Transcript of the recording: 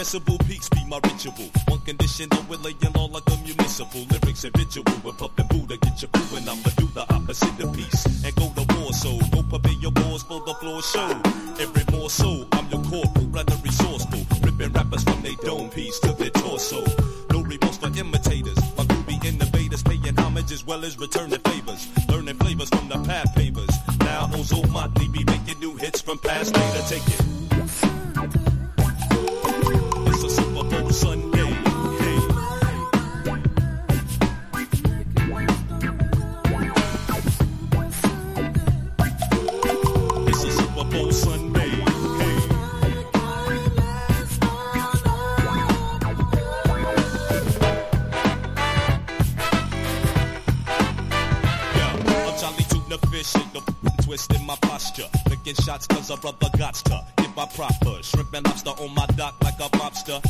decibel peaks be my ritual. One condition, though we're laying all like a municipal. Lyrics habitual with puffin' Buddha, get your crew and I'ma do the opposite of peace. And go to war, so go prepare your balls for the floor show. Every more so, I'm your corporal, rather resourceful. Ripping rappers from their dome piece to their torso. No remorse for imitators. My groovy innovators paying homage as well as returning favors. Learning flavors from the path pavers. Now Ozomati be making new hits from past data. Take it. It's a Super Bowl Sunday. Hey. It's a Super Bowl Sunday. Hey. Fish ain't no twist in my posture. Licking shots cause a brother gots to give my proper. Shrimp and lobster on my dock like a mobster.